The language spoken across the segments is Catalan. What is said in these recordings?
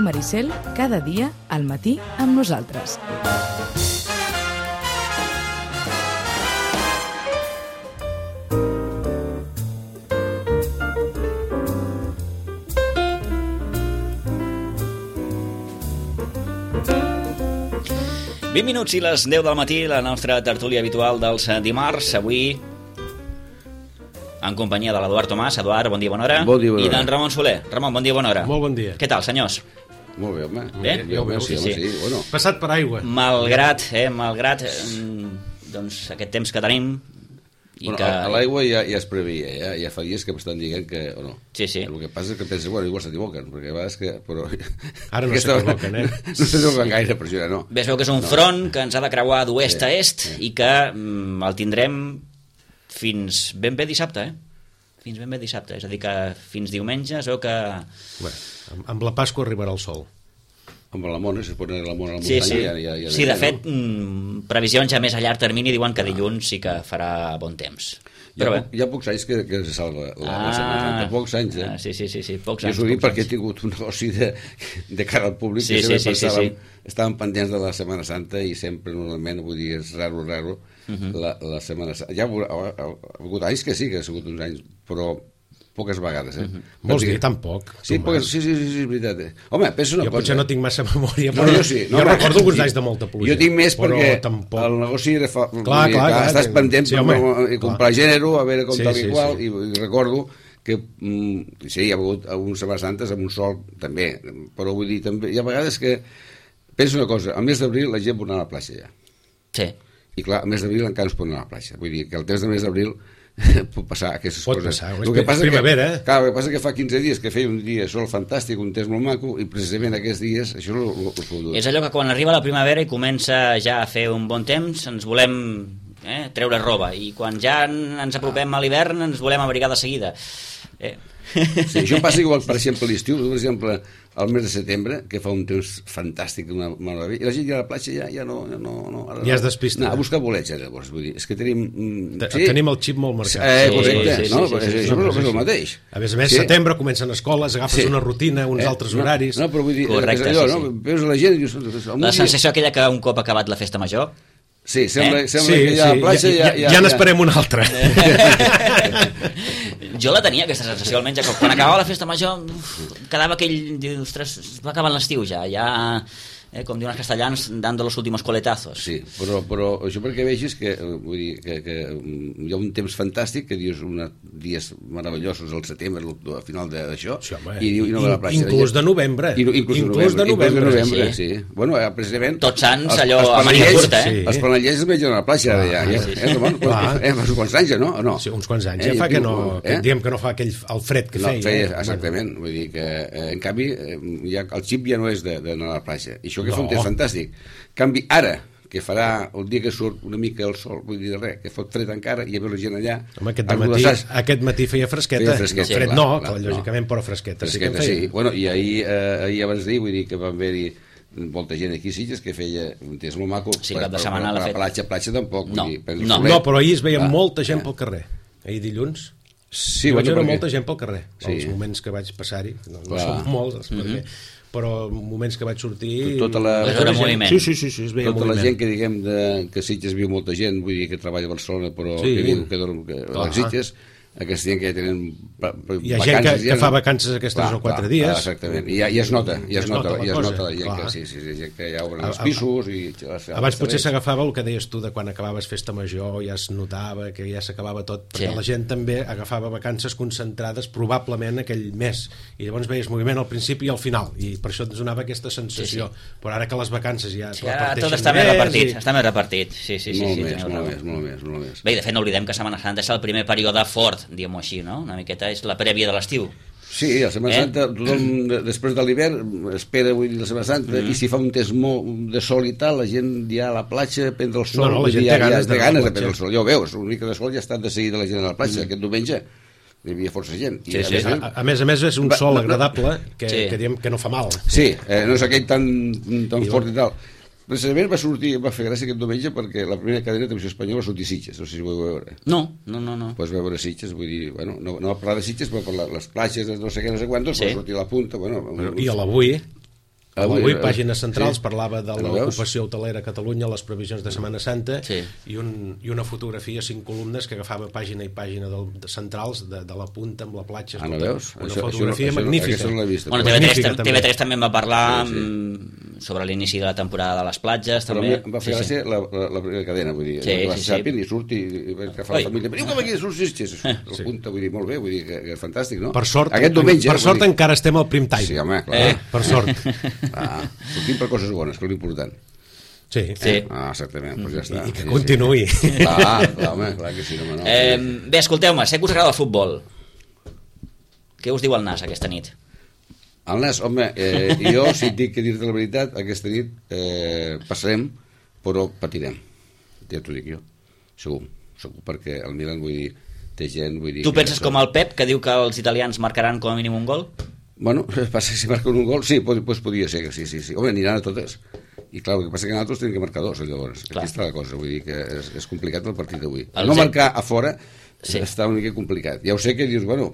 Ràdio Maricel, cada dia al matí amb nosaltres. Vint minuts i les 10 del matí, la nostra tertúlia habitual dels dimarts. Avui, en companyia de l'Eduard Tomàs. Eduard, bon dia, bona hora. Bon dia, bona hora. I d'en Ramon Soler. Ramon, bon dia, bona hora. Molt bon dia. Què tal, senyors? Molt bé, home. Bé? Ja ho veu, sí. Bueno. Passat per aigua. Malgrat doncs, aquest temps que tenim... Bueno, a l'aigua ja es previa, ja fa dies que m'estan dient que... o no. Sí. El que passa és que penses, bueno, igual s'equivoquen, perquè a vegades que... Però... Ara no s'equivoquen, No s'equivoquen gaire, per això no. Ves, veu que és un front que ens ha de creuar d'oest a est i que el tindrem fins ben bé dissabte, Fins ben bé dissabte, és a dir que fins diumenge es veu que... Bé, amb la Pasqua arribarà el sol. Amb la mona, si es pot anar a la mona a la muntanya... Sí. Sí, de fet, previsions ja més a llarg termini diuen que dilluns sí que farà bon temps. Però hi ha pocs anys que se salva la Setmana Santa, pocs anys, Sí, pocs anys. Jo s'ho dic perquè he tingut un negoci de cara al públic, que sempre pensàvem, estàvem pendents de la Setmana Santa i sempre, normalment, vull dir, és raro, la Setmana Santa. Hi ha hagut anys que sí, que ha sigut uns anys, però poques vegades, Vols dir tan poc? Sí, és veritat. Home, penso una cosa. Jo potser no tinc massa memòria, però jo sí. Jo recordo alguns anys de molta pluja. Jo tinc més perquè el negoci era... Clar, estàs pendent per comprar gènere, a veure com tal i qual, i recordo que sí, hi ha hagut algunes Setmanes Santes amb un sol també, però vull dir, també hi ha vegades que penso una cosa, al mes d'abril la gent pot anar a la platja ja. Sí. I clar, al mes d'abril encara no es pot anar a la platja. Vull dir que el temps del mes d'abril pot passar aquestes coses. Pot passar, és primavera. Clar, el que passa que fa 15 dies que feia un dia sol fantàstic, un temps molt maco, i precisament aquests dies això ho dur. És allò que quan arriba la primavera i comença ja a fer un bon temps ens volem treure roba, i quan ja ens apropem a l'hivern ens volem abrigar de seguida. Sí, això passa igual, per exemple, a l'estiu, per exemple, al mes de setembre, que fa un temps fantàstic, una meravella, i la gent ja a la platja ja no... Ja es despista. A buscar bolets, llavors, vull dir, és que tenim... Tenim el xip molt marcat. Correcte, això és el mateix. A més, setembre, comencen escoles, agafes una rutina, uns altres horaris... No, però vull dir, és allò, no? Veus la gent... La sensació aquella que un cop acabat la festa major... Sí, sembla que ja a la platja... Ja n'esperem una altra. Jo la tenia, aquesta sensació, almenys, quan acabava la festa major quedava aquell... Ostres, va acabant l'estiu ja, com diuen els castellans, dando los últimos coletazos. Sí, però això perquè vegis que, vull dir, que hi ha un temps fantàstic, que dius dies meravellosos al setembre, al final d'això, i no va a la platja. Inclús de novembre. Inclús de novembre, sí. Bueno, precisament... Tots Sants, allò a mania curta, Els panellers es mengen a la platja, ja. Fa uns quants anys, no? Sí, uns quants anys. Ja fa que no... Diem que no fa aquell fred que feia. Exactament. Vull dir que, en canvi, el xip ja no és d'anar a la platja. I això que fa un temps fantàstic. En canvi, ara, que farà el dia que surt una mica el sol, vull dir res, que fot fred encara, i hi ha la gent allà... Home, aquest matí feia fresqueta. Fred no, lògicament, però fresqueta. Sí. Bueno, i ahir abans d'ahir, vull dir que van haver-hi molta gent aquí a Sitges que feia un temps molt maco. Sí, cap de setmana l'ha fet. Platja tampoc. No, però ahir es veia molta gent pel carrer. Ahir dilluns. Sí, vaig veure molta gent pel carrer. Els moments que vaig passar-hi, no són molts, però moments que vaig sortir... Tota la moviment. Sí, es veia tota la gent que diguem que Sitges viu molta gent, vull dir que treballa a Barcelona, però que viu, que dorm a Sitges, aquesta gent que ja tenen hi ha gent que fa vacances aquests 3 o 4 dies. Exactament, i ja es nota la gent que ja obren els pisos. Abans potser s'agafava el que deies tu de quan acabaves festa major, ja es notava que ja s'acabava tot, perquè la gent també agafava vacances concentrades probablement aquell mes, i llavors veies moviment al principi i al final, i per això ens donava aquesta sensació. Però ara que les vacances ja tot està més repartit. Molt més. Bé, de fet no oblidem que Setmana Santa és el primer període fort, diguem-ho així, no? Una miqueta és la prèvia de l'estiu. Sí, a la Setmana Santa tothom després de l'hivern espera, vull dir, la Setmana Santa, i si fa un temps molt de sol i tal, la gent ja a la platja a prendre el sol, la gent té ganes de prendre el sol. Ja ho veus, una mica de sol ja ha estat de seguida la gent a la platja. Aquest diumenge hi havia força gent. A més és un sol agradable que no fa mal. Sí, no és aquell tan fort i tal. Precisament va fer gràcia aquest diumenge perquè la primera cadena de televisió espanyola va sortir Sitges, no sé si ho vau veure. No. Pues veure Sitges, vull dir, bueno, no a parlar de Sitges, però per les platges, no sé què, no sé quantos, va sortir a la punta, bueno... I a l'avui... Avui, pàgines centrals, parlava de l'ocupació hotelera a Catalunya, les previsions de Setmana Santa, i una fotografia, 5 columnes, que agafava pàgina i pàgina de centrals, de la punta amb la platja. Una fotografia magnífica. Bueno, TV3 també em va parlar sobre l'inici de la temporada de les platges. Però em va fer gràcia la primera cadena, vull dir, la Sàpien i surt i agafar la família. Veniu com aquí, surts, el punta, vull dir, molt bé, vull dir que és fantàstic, no? Per sort encara estem al prim time. Sí, home, clar. Per sort. Sortim per coses bones, que és l'important. Sí. Exactament, doncs ja està. I que continuï. Clar que sí. Bé, escolteu-me, sé que us agrada el futbol. Què us diu el Nas aquesta nit? El Nas, home, jo, si tinc que dir-te la veritat, aquesta nit passarem, però patirem. Ja t'ho dic jo. Segur, perquè el Milan, vull dir, té gent... Tu penses com el Pep, que diu que els italians marcaran com a mínim un gol? Bueno, passa que si marquen un gol, sí, podria ser que sí. Home, aniran a totes. I clar, el que passa que nosaltres tenim que marcar 2, llavors. Aquí està la cosa, vull dir que és complicat el partit d'avui. No marcar a fora està una mica complicat. Ja ho sé que dius, bueno,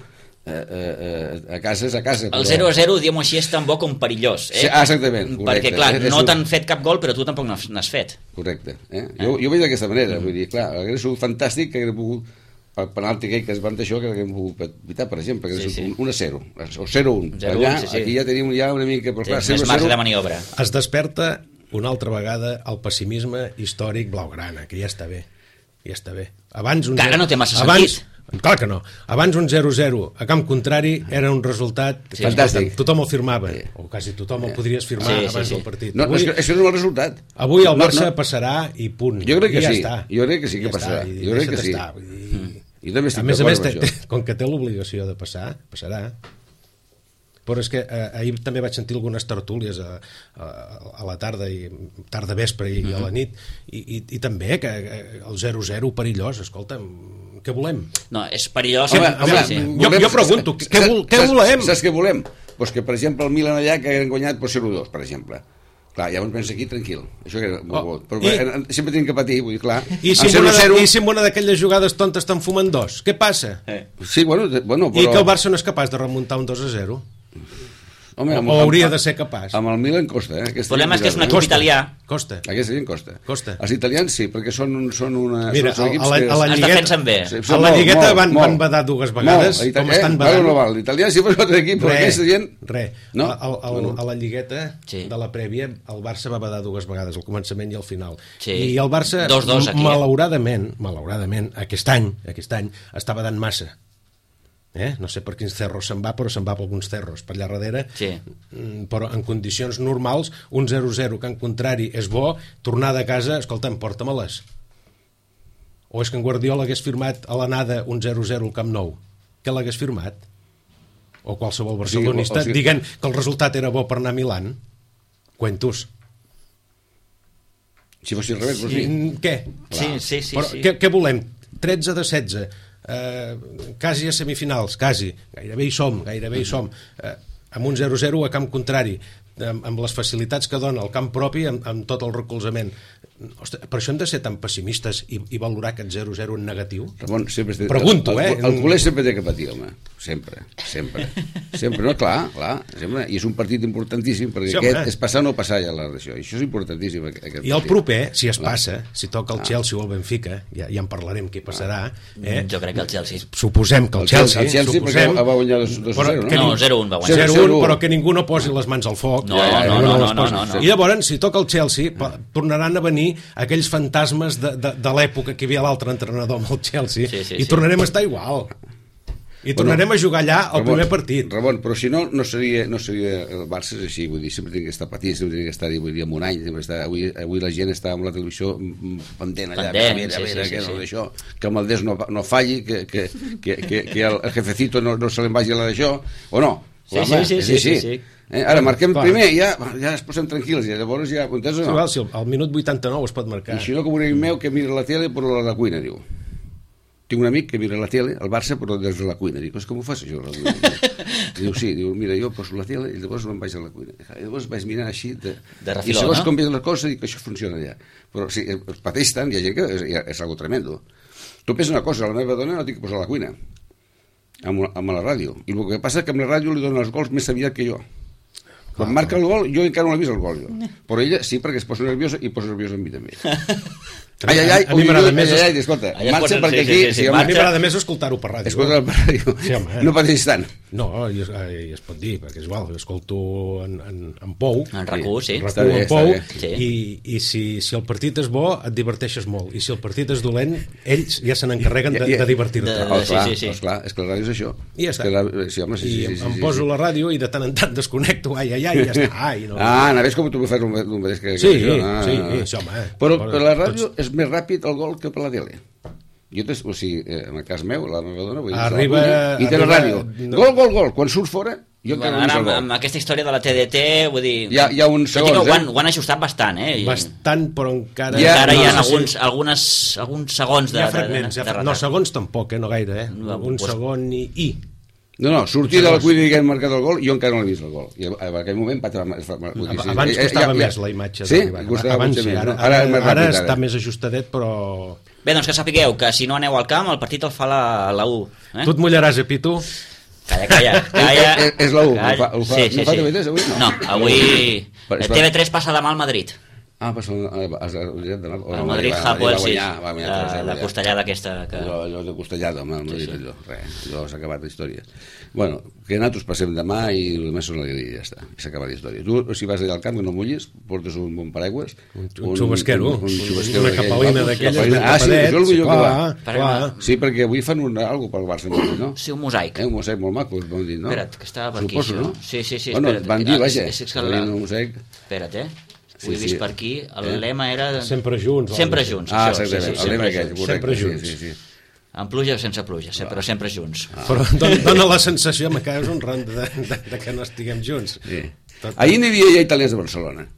a casa és a casa. El 0-0, diguem-ho així, és tan bo com perillós. Exactament, correcte. Perquè, clar, no t'han fet cap gol, però tu tampoc n'has fet. Correcte. Jo veig d'aquesta manera, vull dir, clar, hauria sigut fantàstic que hagués pogut el penalti que es van d'això que haguem pogut evitar, per exemple, que és 1-0 o 0-1. Aquí ja tenim una mica... Més marge de maniobra. Es desperta una altra vegada el pessimisme històric blaugrana, que ja està bé. Abans no té massa sentit. Clar que no. Abans un 0-0 a camp contrari era un resultat fantàstic. Tothom el firmava, o quasi tothom el podries firmar abans del partit. No, això no és el resultat. Avui el Barça passarà i punt. Jo crec que sí. Jo crec que sí que passarà. Jo crec que sí. I també estic d'acord amb això. Com que té l'obligació de passar, passarà. Però és que ahir també vaig sentir algunes tertúlies a la tarda vespre i a la nit, i també que el 0-0 perillós, escolta'm, què volem? No, és perillós. Jo pregunto, què volem? Saps què volem? Doncs que, per exemple, el Milan allà que han guanyat per 0-2, per exemple. Clar, llavors pensa aquí, tranquil. Això que era molt bo. Però sempre tenim que patir, vull dir, clar. I si en una d'aquelles jugades tontes te'n fumen 2, què passa? Sí, bueno, però... I que el Barça no és capaç de remuntar un 2-0? Home, o hauria de ser capaç. Amb el Milan costa, El problema és que és un equip italià. Costa. Aquesta gent costa. Els italians sí, perquè són una... Mira, es defensen bé. A la Lligueta van badar 2 vegades, com estan badant. L'italià sí, però l'altre equip, però aquesta gent... A la Lligueta de la prèvia, el Barça va badar 2 vegades, al començament i al final. I el Barça, malauradament, aquest any, està badant massa. No sé per quins cerros se'n va, però se'n va per alguns cerros per allà darrere, però en condicions normals un 0-0 que en contrari és bo, tornar de casa, escolta'm, porta-me-les. O és que en Guardiola hagués firmat a l'anada un 0-0 al Camp Nou, què l'hagués firmat? O qualsevol barcelonista dient que el resultat era bo per anar a Milan? Cuentos. Si fos al revés, vols dir? Què? Sí. Què volem? 13 de 16, quasi a semifinals, gairebé hi som, amb un 0-0 a camp contrari, amb les facilitats que dona el camp propi, amb tot el recolzament. Ostres, per això hem de ser tan pessimistes i valorar aquest 0-0 en negatiu? Ramon, pregunto, el culer sempre té que patir, home. Sempre, no, clar, sempre. I és un partit importantíssim, perquè aquest és passar o no passar ja d'això. Això és importantíssim, aquest partit. I el proper, si es passa, si toca el Chelsea o el Benfica, ja en parlarem què passarà. Jo crec que el Chelsea. Suposem que el Chelsea perquè va guanyar 2-0, no? No, 0-1 va guanyar. 0-1, però que ningú no posi les mans al foc. No. I llavors, si toca el Chelsea, tornaran a venir aquells fantasmes de l'època que hi havia l'altre entrenador amb el Chelsea, i tornarem a estar igual. I tornarem a jugar allà el primer partit. Ramon, però si no seria el Barça és així, vull dir, sempre tinc que estar patint, sempre tinc que estar, vull dir, en un any, avui la gent està amb la televisió pendent allà, a veure, que el Maldés no falli, que el jefecito no se li vagi a la d'això, o no? Sí. Ara marquem primer i ja es posem tranquils i llavors ja... Si al minut 89 es pot marcar. I si no, com un amic meu que mira la tele però a la cuina, diu. Tinc un amic que mira la tele, el Barça, però des de la cuina. Dic, com ho fas això? Diu, sí, mira, jo poso la tele i llavors me'n vaig a la cuina. I llavors vaig mirant així de refiló, i segons com veig les coses dic que això funciona allà. Però sí, es pateix tant, hi ha gent que és algo tremendo. Tu pensa una cosa, la meva dona no tinc que posar a la cuina amb la ràdio, i el que passa és que amb la ràdio li donen els gols més aviat que jo. Quan marca el gol, jo encara no l'he vist el gol, però ella sí, perquè es posa nerviosa i posa nerviosa amb mi també. Ai, a mi m'agrada més escolta, marxa perquè aquí... A mi m'agrada més escoltar-ho per ràdio. Escolta-ho per ràdio, no pateixis tant. No, i es pot dir, perquè és igual, escolto en Pou, en RAC1, sí. En Pou, i si el partit és bo, et diverteixes molt, i si el partit és dolent, ells ja se n'encarreguen de divertir-te. Esclar, és que la ràdio és això. I ja està. I em poso la ràdio i de tant en tant desconnecto, i ja està. Anaves com tu fas un mateix que això. Sí, home. Però la ràdio és més ràpid el gol que per la tele. Jo, o sigui, en el cas meu, la meva dona, i té la ràdio. Gol, quan surt fora, jo encara no he vist el gol. Amb aquesta història de la TDT, vull dir... Hi ha uns segons, ho han ajustat bastant, Bastant, però encara... Encara hi ha alguns segons de... Hi ha fragments, no, segons tampoc, no gaire, un segon i... No, sortir de la cuina i que han marcat el gol, jo encara no l'he vist el gol. I en aquell moment... Abans costava més la imatge. Sí? Abans sí, ara està més ajustadet, però... Bé, doncs que sapigueu que si no aneu al camp, el partit el fa la U. Tu et mullaràs, Pitu? Calla. És la U, ho fa TV3 avui? No, avui TV3 passa demà al Madrid. Passa el Madrid Hapoel, sí, la costellada aquesta allò de costellada, home, el Madrid allò s'ha acabat la història. Bueno, que nosaltres passem demà i el més són l'alegria, ja està, s'ha acabat la història. Tu, si vas allà al camp que no mullis, portes un bon paraigües, un xubasquero, una capelina d'aquelles ben tapadets. Sí, això és el millor que va. Sí, perquè avui fan alguna cosa pel Barça, no? Sí, un mosaic. Un mosaic molt maco, vam dir, no? Espera't, que estava per aquí. Suposo, no? Sí, espera't. Van dir, vaja, un mosaic. Espera't, ho he vist per aquí, el lema era... Sempre junts. Sempre junts, exactament, el lema aquell, sempre junts. Amb pluja o sense pluja, però sempre junts. Però dona la sensació, me caus un ron de que no estiguem junts. Ahir n'hi havia ja italians a Barcelona.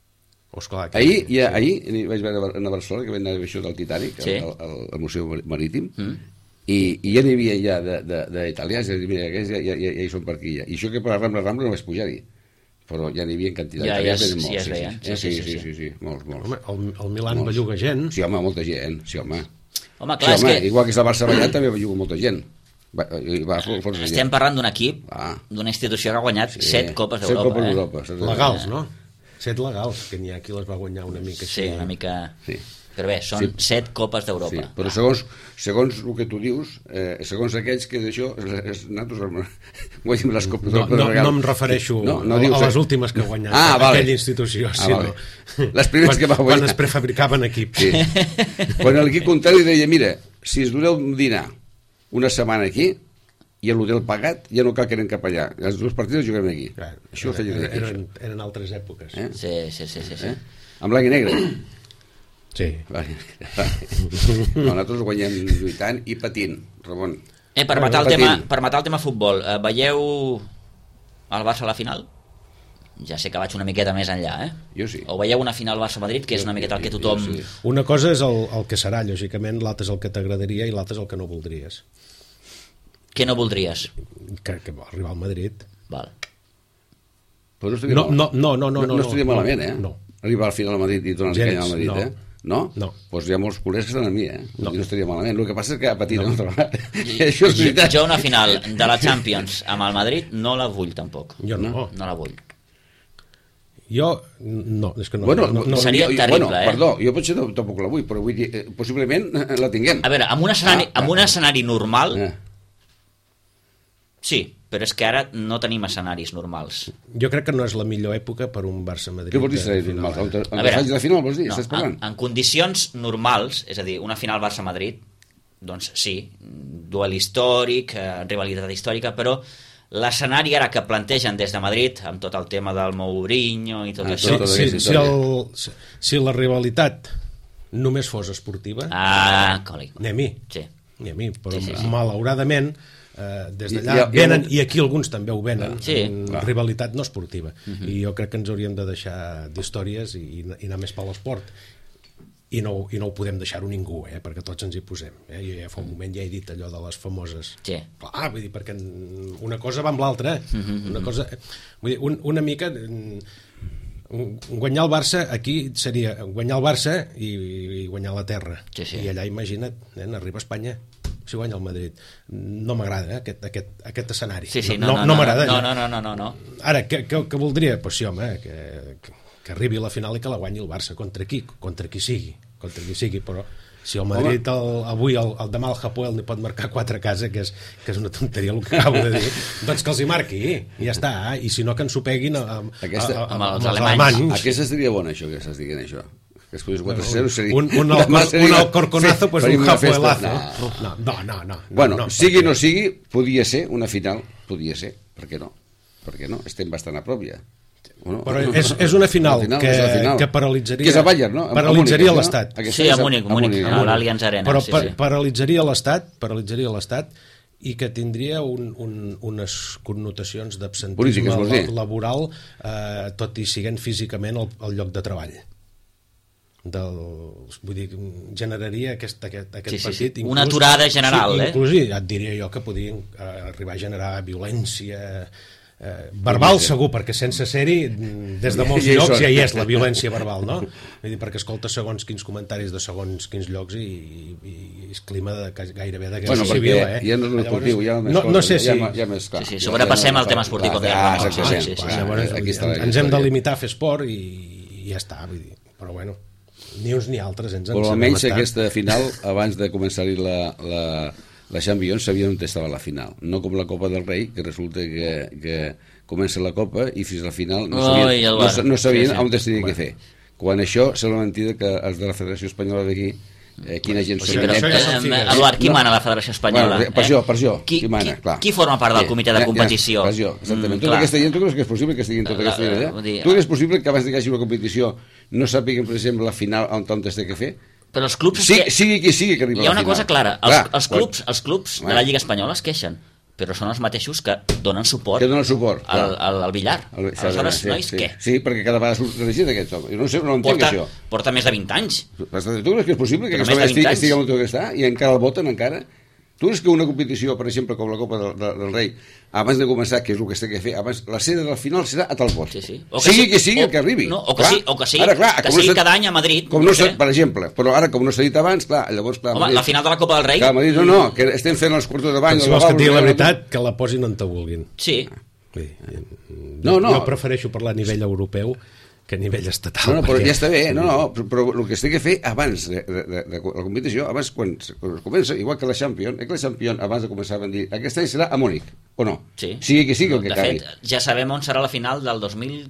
Ahir vaig veure a Barcelona, que vam anar a això del Titanic, al Museu Marítim, i ja n'hi havia ja d'italians, ja hi són per aquí. I això que per la Rambla no vaig pujar-hi. Però ja n'hi havia quantitat. Ja es veien. Sí, molts. El Milan belluga gent. Sí, home, molta gent. Sí, home. Home, clar, és que... Igual que és el Barça ballat, també belluga molta gent. Estem parlant d'un equip, d'una institució que ha guanyat 7 Copes d'Europa. Legals, no? 7 legals, que n'hi ha qui les va guanyar una mica així. Sí, una mica... Però bé, són 7 Copes d'Europa. Sí, però segons el que tu dius, segons aquells que d'això, nosaltres guanyem les Copes d'Europa. No em refereixo a les últimes que ha guanyat aquella institució, sinó les primeres que va guanyar. Quan es prefabricaven equips. Quan l'equip contrari deia, mira, si es doneu dinar una setmana aquí i l'hotel pagat, ja no cal que anem cap allà. Les dues partides juguem aquí. Això eren altres èpoques. Sí. Amb blanc i negre. Sí. Nosaltres guanyem lluitant i patint, Ramon. Per matar el tema futbol, veieu el Barça a la final? Ja sé que vaig una miqueta més enllà, Jo sí. O veieu una final Barça-Madrid, que és una miqueta el que tothom... Una cosa és el que serà, lògicament, l'altre és el que t'agradaria i l'altre és el que no voldries. Què no voldries? Que arribar al Madrid. Val. Però no estaria malament, No. Arribar al final al Madrid i tornar a canyar al Madrid, No? No. Doncs hi ha molts culers que estan amb mi, No estaria malament. El que passa és que ha patit una altra vegada. Això és veritat. Jo una final de la Champions amb el Madrid no la vull tampoc. Jo no. No la vull. Jo no, és que no. Seria terrible, Perdó, jo potser tampoc la vull, però vull dir, possiblement la tinguem. A veure, amb un escenari normal... Sí, però és que ara no tenim escenaris normals. Jo crec que no és la millor època per un Barça-Madrid. Què vols dir escenaris normals? En els de final vols dir? Estàs parlant? En condicions normals, és a dir, una final Barça-Madrid, doncs sí, duel històric, rivalitat històrica, però l'escenari ara que plantegen des de Madrid, amb tot el tema del Mourinho i tot això... Si la rivalitat només fos esportiva... Anem-hi. Sí. Anem-hi, però malauradament... des d'allà venen, i aquí alguns també ho venen, rivalitat no esportiva, i jo crec que ens hauríem de deixar d'històries i anar més per l'esport, i no ho podem deixar-ho ningú, perquè tots ens hi posem. Jo ja fa un moment ja he dit allò de les famoses, vull dir, perquè una cosa va amb l'altra, una cosa, vull dir, una mica guanyar el Barça aquí seria guanyar el Barça i guanyar la terra, i allà imagina't, arriba a Espanya. si guanya el Madrid. No m'agrada aquest escenari. No m'agrada. No. Ara, què voldria? Pues sí, home, que arribi a la final i que la guanyi el Barça. Contra qui sigui, però si el Madrid avui, el demà el Hapoel n'hi pot marcar 4 a casa, que és una tonteria el que acabo de dir, doncs que els hi marqui i ja està, i si no que ens ho peguin amb els alemanys. Aquesta seria bona, això, que estàs dient això, que es posés 4-0 seria... Un Alcorconazo, pues un Hapoelazo. No. Bueno, sigui o no sigui, podia ser una final, per què no? Estem bastant a prop ja. Però és una final que paralitzaria... Que és a Bayern, no? Paralitzaria l'Estat. Sí, a Múnich, a l'Allianz Arena. Però paralitzaria l'Estat i que tindria unes connotacions d'absentisme laboral, tot i siguent físicament el lloc de treball. Vull dir, generaria aquest partit... Una aturada general, inclús et diria jo que podien arribar a generar violència... verbal segur, perquè sense ser-hi des de molts llocs ja hi és la violència verbal, no? Vull dir, perquè escolta segons quins comentaris de segons quins llocs i és clima gairebé de guerra civil, ja no és esportiu, no sé si... Sí, sobrepassem el tema esportiu. Ens hem de limitar a fer esport i ja està, vull dir, però bueno, ni uns ni altres ens en sabem estar. Però almenys aquesta final, abans de començar-hi la Champions, sabien on estava la final, no com la Copa del Rei, que resulta que comença la Copa i fins al final no sabien on es tenia que fer, quan això és la mentida que els de la Federació Espanyola d'aquí, quina gent són. Eduard, qui mana a la Federació Espanyola? Per això, qui mana, clar. Qui forma part del comitè de competició? Per això, exactament. Tota aquesta gent, tu creus que és possible que estiguin tota aquesta gent allà? Tu creus que és possible que abans que hi hagi una competició no sàpiguen, per exemple, la final on es té que fer? Però els clubs... Sigui qui sigui que arriba a la final. Hi ha una cosa clara, els clubs de la Lliga Espanyola es queixen, però són els mateixos que donen suport al billar. Aleshores, nois, què? Sí, perquè cada vegada surt dirigit aquest home. Jo no entenc això. Porta més de 20 anys. Tu creus que és possible que aquest home estigui on està i encara el voten, encara? Tu creus que una competició, per exemple, com la Copa del Rei, abans de començar, que és el que es té que fer, abans la sèrie del final serà a tal vot. Sigui que sigui el que arribi. O que sigui cada any a Madrid. Per exemple, però ara, com no s'ha dit abans, clar, llavors... Home, la final de la Copa del Rei... No, que estem fent els quartos de bany... Si vols que et digui la veritat, que la posin on te vulguin. Sí. Jo prefereixo parlar a nivell europeu que a nivell estatal. Però ja està bé, però el que es té que fer abans de la competició, abans quan es comença, igual que la Champions, abans de començar a dir, aquest any serà a Múnich, o no? Sí. Sigui que sigui el que acabi. De fet, ja sabem on serà la final del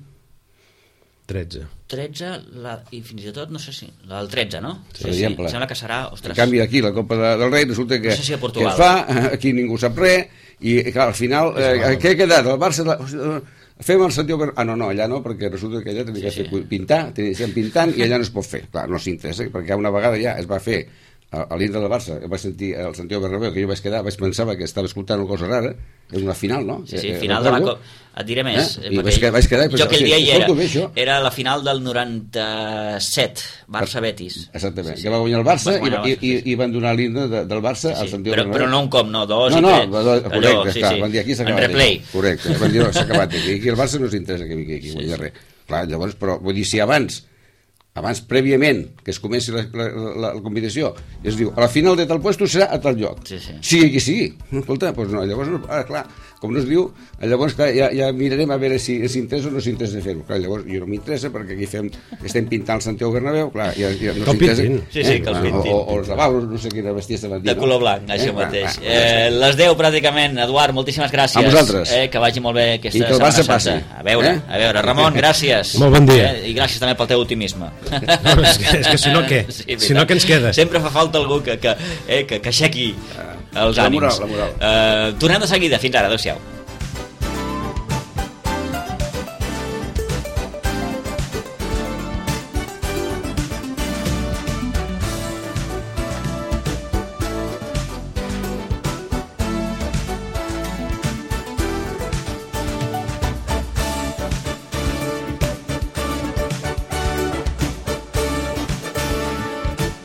2013, i fins i tot, no sé si... La del 13, no? Per exemple. Sembla que serà... En canvi, aquí, la Copa del Rei, resulta que es fa, aquí ningú sap res, i clar, al final, què ha quedat? El Barça... Fem el Santiago Bernabéu... no, allà no, perquè resulta que allà tenia que fer pintar, estem pintant i allà no es pot fer. Clar, no s'interessa, perquè una vegada ja es va fer a l'Inter del Barça, vaig sentir el Santiago Bernabéu, que jo vaig pensar que estava escoltant una cosa rara, és una final, no? Sí, final de la Copa. Et diré més. Vaig quedar... Jo aquell dia hi era la final del 97, Barça-Betis. Exactament, que va guanyar el Barça i van donar l'himne del Barça al Santiago Bernabéu. Però no un cop, no, dos i tres. Correcte, van dir aquí s'ha acabat. En replay. Correcte, van dir s'ha acabat aquí. Aquí el Barça no s'interessa que vingui guanyar res. Clar, llavors, però vull dir, si abans prèviament que es comenci la competició i es diu, a la final de tal puesto serà a tal lloc, sigui qui sigui, escolta, doncs no, llavors, clar, com no es diu, llavors clar, ja mirarem a veure si s'interessa o no s'interessa fer-ho, clar, llavors jo no m'interessa perquè aquí estem pintant el Santiago Bernabéu, clar, ja no s'interessa, o els lavabos, no sé quina vestia estaven dient, de color blanc, això mateix. Les 10 pràcticament, Eduard, moltíssimes gràcies, a vosaltres, que vagi molt bé aquesta Setmana Santa. A veure, Ramon, gràcies, molt bon dia, i gràcies també pel teu optimisme. No, és que si no què? Si no què ens queda? Sempre fa falta algú que aixequi els ànims. La moral. Tornem de seguida. Fins ara. Adéu-siau.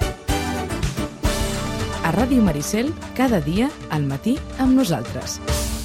A Ràdio Maricel, cada dia al matí amb nosaltres.